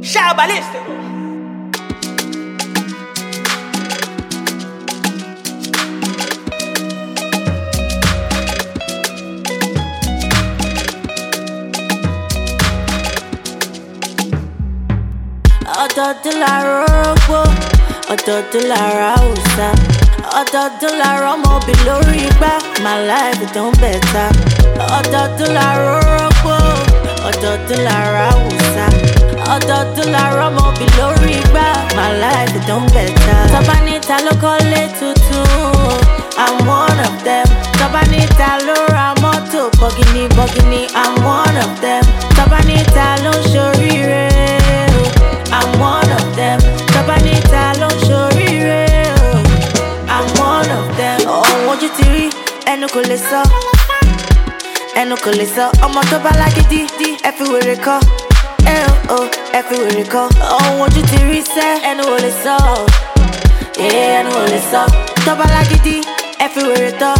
Shabalista. Ọdọọdún la rọ́gbó, ọdọọdún la ra òòṣà, ọdọọdún la rọ́mọbì lórí igbá, my life it don better. Ọdọọdún la rọ́gbó, ọdọọdún la ra òòṣà, ọdọọdún la rọ́mọbì lórí igbá, my life it don better. Tọ́ba níta ló kọ́lé tuntun, I'm one of them. Tọ́ba níta ló ra mọ́tò bọ̀gìnì bọ̀gìnì, I'm one of them. Tọ́ba níta ló ń ṣoríire, I'm one of them. Tọ́ba níta ló ń ṣoríire, I'm one of them. Ohun ojú ti rí, ẹnu kò lè sọ, ẹnu kò lè sọ. Ọmọ tó bá lágídí, ẹ fi wèrè kọ́, ẹ fi wèrè kọ́. Ohun ojú ti rí sẹ́, ẹnu ò lè sọ, ẹnu ò lè sọ. Tọ́ba lágídí, ẹ fi wèrè tọ́,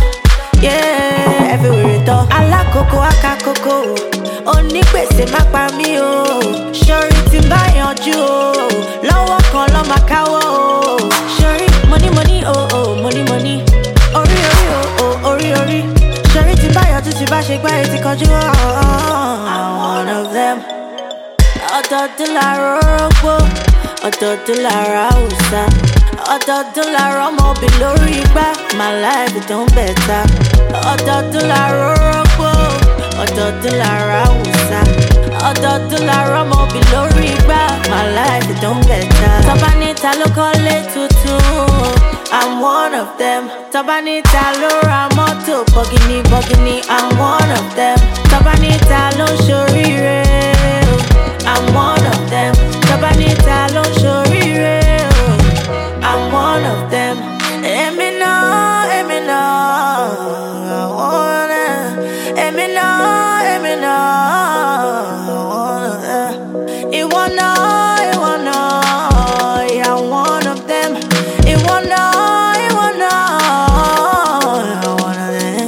ẹ fi wèrè tọ́. Alákòókò akákòókò, onígbèsè má pa mí o. Ṣorí tí ń bá yanjú o, lọ́wọ́ kan lọ́ máa káwọ́ o. Ṣorí money money, orí orí. Ṣorí tí ń bá yanjú tí bá ṣe gbáyé ti kọjú o. I'm one of them. Ọdọọdún la rọ́gbó, ọdọọdún la ra òòṣà, ọdọọdún la rọ́mọbì lórí igbá, my life it don better. Ọdọọdún la rọ́gbó, ọdọọdún la ra òòṣà, ọdọọdún la rọ́mọbì lórí igbá, my life it don better. Tọ́ba níta ló kọ́lé tuntun, I'm one of them. Tọ́ba níta ló ra mọ́tò bọ̀gìnì bọ̀gìnì, I'm one of them. Tọ́ba níta ló ń ṣoríire, I'm one of them. Tọ́ba níta ló ń ṣoríire, I'm one of them. Èmi náà, I wanna. Èmi náà, I wanna. Ìwọ náà, yeah, I'm one of them. Ìwọ náà, I wanna them.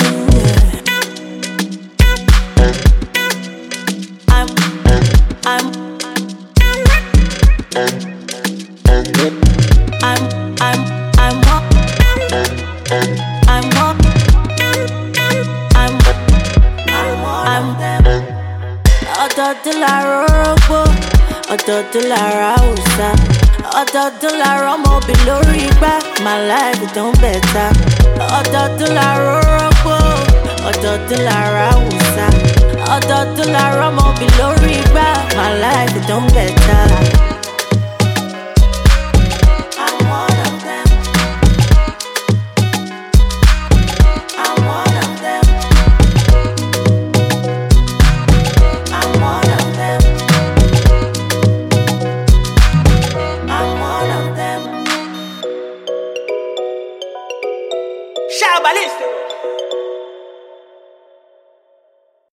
I'm ọdọọdún la rọ́gbó, ọdọọdún la ra òòṣà, ọdọọdún la rọ́mọbì lórí igbá, my life it don better. Ọdọọdún la rọ́gbó, ọdọọdún la ra òòṣà, ọdọọdún la rọ́mọbì lórí igbá, my life it don better. Shabalista.